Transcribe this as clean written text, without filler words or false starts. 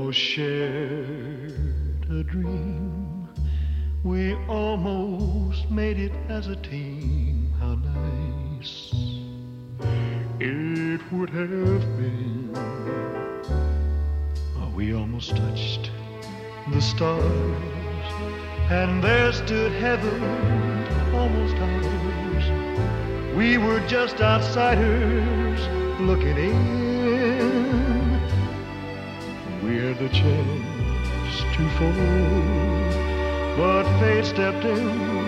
almost shared a dream. We almost made it as a team. How nice it would have been. Oh, we almost touched the stars, and there stood heaven, almost ours. We were just outsiders looking in. We had the chance to fall, but fate stepped in